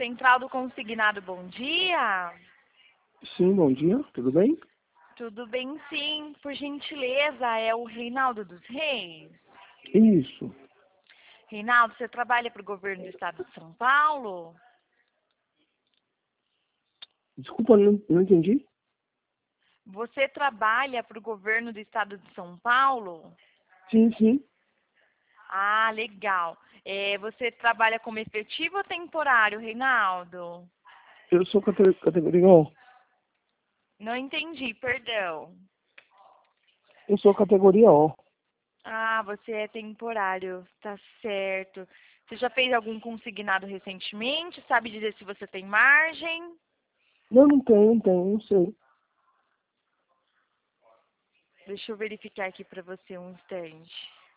Central do Consignado, bom dia. Sim, bom dia, tudo bem? Tudo bem, sim. Por gentileza, é o Reinaldo dos Reis. Isso. Reinaldo, você trabalha para o governo do estado de São Paulo? Desculpa, não entendi. Você trabalha para o governo do estado de São Paulo? Sim, sim. Ah, legal. Você trabalha como efetivo ou temporário, Reinaldo? Eu sou categoria O. Não entendi, perdão. Eu sou categoria O. Ah, você é temporário, tá certo. Você já fez algum consignado recentemente? Sabe dizer se você tem margem? Não tenho, não sei. Deixa eu verificar aqui para você um instante.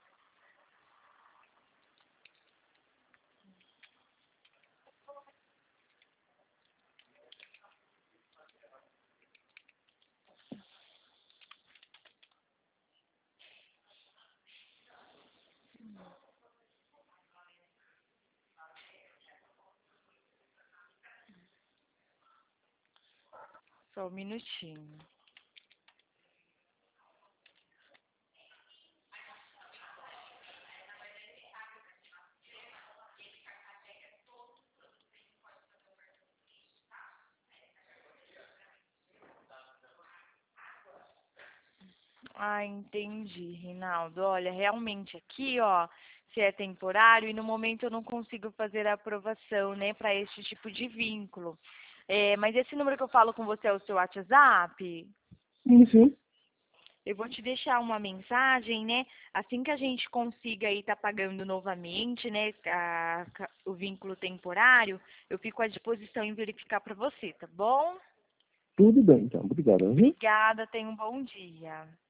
Só um minutinho. Ah, entendi, Reinaldo. Olha, realmente aqui, ó, se é temporário e no momento eu não consigo fazer a aprovação, né, para este tipo de vínculo. Mas esse número que eu falo com você é o seu WhatsApp? Sim, sim. Eu vou te deixar uma mensagem, né? Assim que a gente consiga aí estar pagando novamente, né, o vínculo temporário, eu fico à disposição em verificar para você, tá bom? Tudo bem, então. Obrigado, viu? Obrigada, tenha um bom dia.